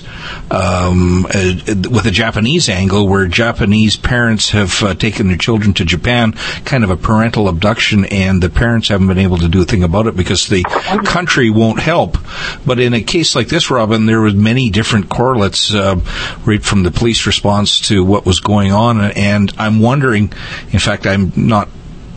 um, uh, with a Japanese angle, where Japanese parents have uh, taken their children to Japan, kind of a parental abduction, and the parents haven't been able to do a thing about it because the country won't help. But in a case like this, Robin, there were many different correlates, uh, right from the police response to what was going on, and I'm wondering, in fact, I'm not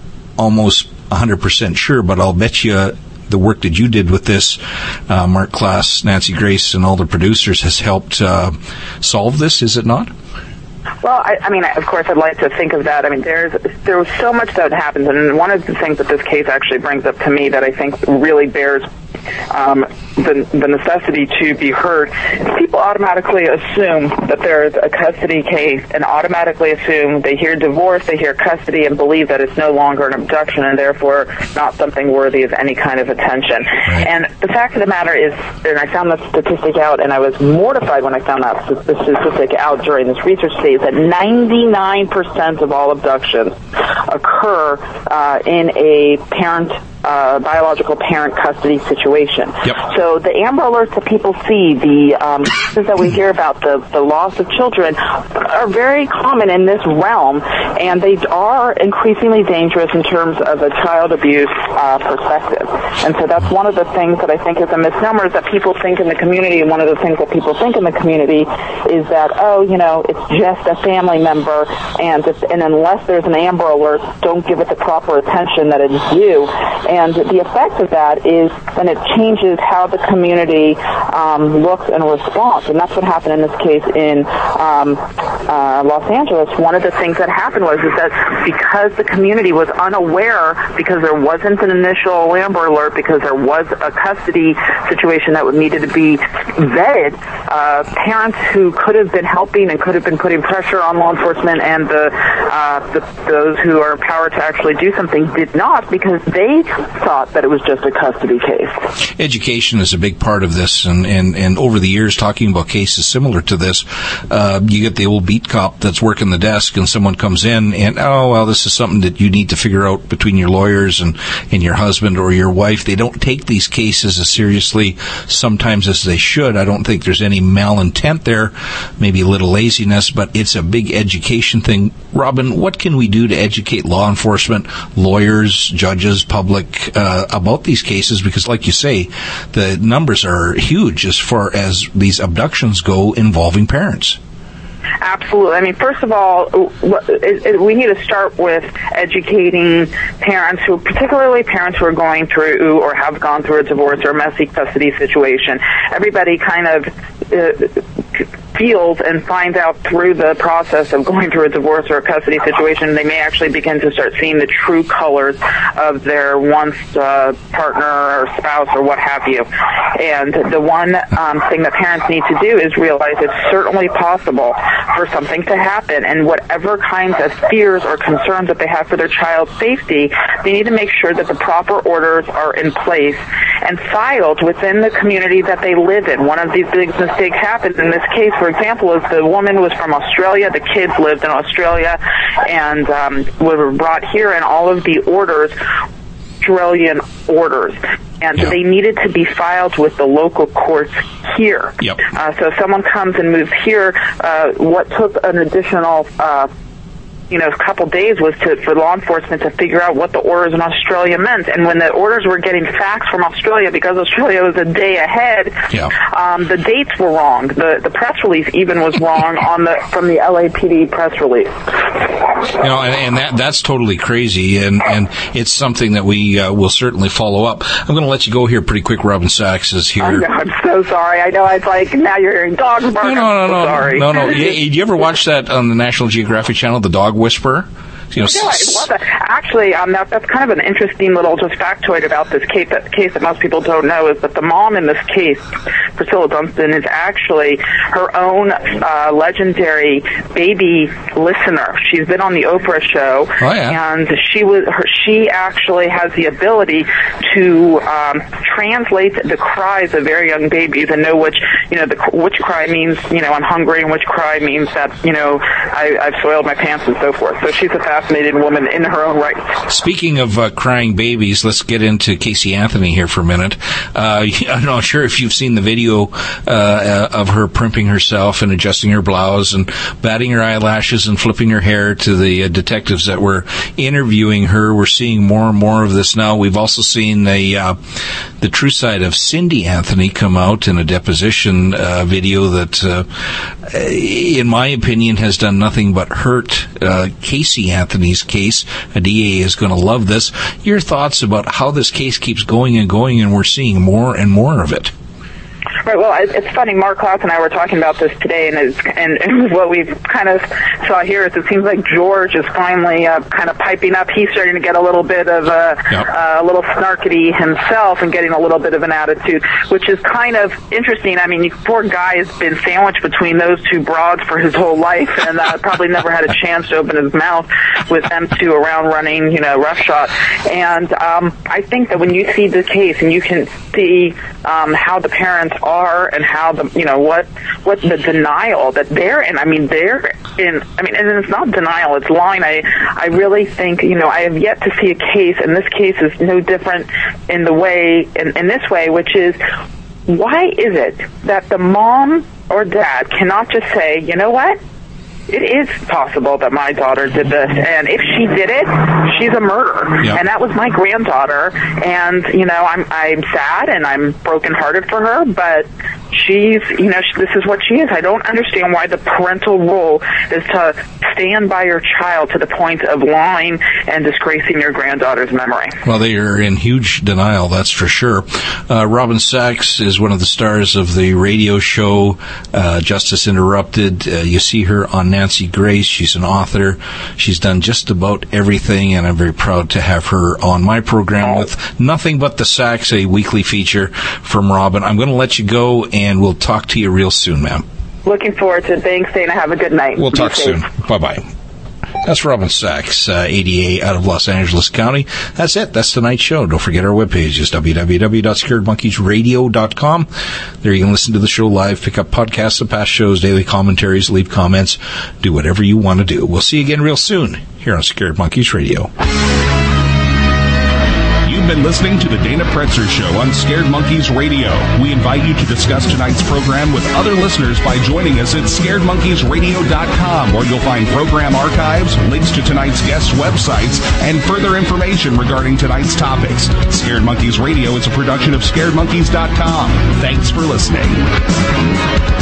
almost one hundred percent sure, but I'll bet you the work that you did with this, uh, Mark Klass, Nancy Grace, and all the producers has helped uh, solve this, is it not? Well, I, I mean, of course, I'd like to think of that. I mean, there's there was so much that happens, and one of the things that this case actually brings up to me that I think really bears um, the, the necessity to be heard. People automatically assume that there's a custody case, and automatically assume they hear divorce, they hear custody, and believe that it's no longer an abduction, and therefore not something worthy of any kind of attention. Right. And the fact of the matter is, and I found that statistic out, and I was mortified when I found that statistic out during this research phase, that ninety-nine percent of all abductions occur uh, in a parent, uh, biological parent custody situation. Yep. So the Amber Alerts that people see, the um, cases that we hear about, the, the loss of children, are very common in this realm, and they are increasingly dangerous in terms of a child abuse uh, perspective. And so that's one of the things that I think is a misnomer, is that people think in the community, and one of the things that people think in the community is that, oh, you know, it's just a family member, and if, and unless there's an Amber Alert, don't give it the proper attention that it's due. And the effect of that is then it changes how the community um, looks and responds. And that's what happened in this case in um, uh, Los Angeles. One of the things that happened was is that because the community was unaware, because there wasn't an initial Amber Alert, because there was a custody situation that needed to be vetted, uh, parents who could have been helping and could have been putting pressure on law enforcement and the, uh, the those who are empowered to actually do something did not, because they thought that it was just a custody case. Education is a big part of this, and, and, and over the years, talking about cases similar to this, uh, you get the old beat cop that's working the desk, and someone comes in, and, oh, well, this is something that you need to figure out between your lawyers and, and your husband or your wife. They don't take these cases as seriously sometimes as they should. I don't think there's any malintent there, maybe a little laziness, but it's a big education thing. Robin, what can we do to educate law enforcement, lawyers, judges, public, uh, about these cases? Because like you say, the numbers are huge as far as these abductions go involving parents. Absolutely. I mean, first of all, we need to start with educating parents who, particularly parents who are going through or have gone through a divorce or a messy custody situation. Everybody kind of uh, feels and finds out through the process of going through a divorce or a custody situation, they may actually begin to start seeing the true colors of their once uh, partner or spouse or what have you. And the one um, thing that parents need to do is realize it's certainly possible for something to happen, and whatever kinds of fears or concerns that they have for their child's safety, they need to make sure that the proper orders are in place and filed within the community that they live in. One of these big mistakes happens in this case, for example, is the woman was from Australia, the kids lived in Australia, and um, were brought here, and all of the orders, Australian orders, and yep. they needed to be filed with the local courts here. Yep. Uh, so if someone comes and moves here, uh, what took an additional uh, you know, a couple days was to, for law enforcement to figure out what the orders in Australia meant. And when the orders were getting faxed from Australia, because Australia was a day ahead, yeah. um, the dates were wrong. The the press release even was wrong on the from the L A P D press release. You know, and, and that that's totally crazy, and, and it's something that we uh, will certainly follow up. I'm going to let you go here pretty quick. Robin Sachs is here. I know, I'm so sorry. I know it's like now you're hearing dogs bark. No, no, no, I'm so no, sorry. no, no. Did you ever watch that on the National Geographic Channel, The Dog Whisperer? You know, yeah, I love that. Actually, um, that, that's kind of an interesting little just factoid about this case that, case that most people don't know is that the mom in this case, Priscilla Dunstan, is actually her own uh, legendary baby listener. She's been on the Oprah show, oh, yeah. and she was her, she actually has the ability to um, translate the cries of very young babies and know which you know the, which cry means you know I'm hungry and which cry means that you know I, I've soiled my pants and so forth. So she's a fascinating woman in her own right. Speaking of uh, crying babies, let's get into Casey Anthony here for a minute. Uh, I'm not sure if you've seen the video uh, of her primping herself and adjusting her blouse and batting her eyelashes and flipping her hair to the uh, detectives that were interviewing her. We're seeing more and more of this now. We've also seen a, uh, the true side of Cindy Anthony come out in a deposition uh, video that, uh, in my opinion, has done nothing but hurt uh, Casey Anthony's case. A D A is going to love this. Your thoughts about how this case keeps going and going, and we're seeing more and more of it? Right. Well, it's funny. Mark Klaus and I were talking about this today, and it's, and, and what we've kind of saw here is it seems like George is finally uh, kind of piping up. He's starting to get a little bit of a, yep. uh, a little snarkety himself and getting a little bit of an attitude, which is kind of interesting. I mean, the poor guy has been sandwiched between those two broads for his whole life, and uh, probably never had a chance to open his mouth with them two around running, you know, roughshod. And um, I think that when you see the case and you can see um, how the parents are and how the you know what what the denial that they're in. I mean they're in. I mean, and it's not denial; it's lying. I I really think you know I have yet to see a case, and this case is no different in the way in, in this way, which is why is it that the mom or dad cannot just say, you know what? It is possible that my daughter did this, and if she did it, she's a murderer. Yep. And that was my granddaughter, and, you know, I'm I'm sad and I'm brokenhearted for her, but she's, you know, this is what she is. I don't understand why the parental role is to stand by your child to the point of lying and disgracing your granddaughter's memory. Well, they are in huge denial, that's for sure. Uh, Robin Sachs is one of the stars of the radio show uh, Justice Interrupted. Uh, you see her on Nancy Grace. She's an author. She's done just about everything, and I'm very proud to have her on my program oh. with Nothing But the Sachs, a weekly feature from Robin. I'm going to let you go, and we'll talk to you real soon, ma'am. Looking forward to it. Thanks, Dana. Have a good night. We'll Be talk safe. soon. Bye-bye. That's Robin Sachs, uh, A D A out of Los Angeles County. That's it. That's tonight's show. Don't forget our webpage is w w w dot scared monkeys radio dot com. There you can listen to the show live, pick up podcasts of past shows, daily commentaries, leave comments, do whatever you want to do. We'll see you again real soon here on Scared Monkeys Radio. You've been listening to the Dana Pretzer Show on Scared Monkeys Radio. We invite you to discuss tonight's program with other listeners by joining us at scared monkeys radio dot com, where you'll find program archives, links to tonight's guests' websites, and further information regarding tonight's topics. Scared Monkeys Radio is a production of scared monkeys dot com. Thanks for listening.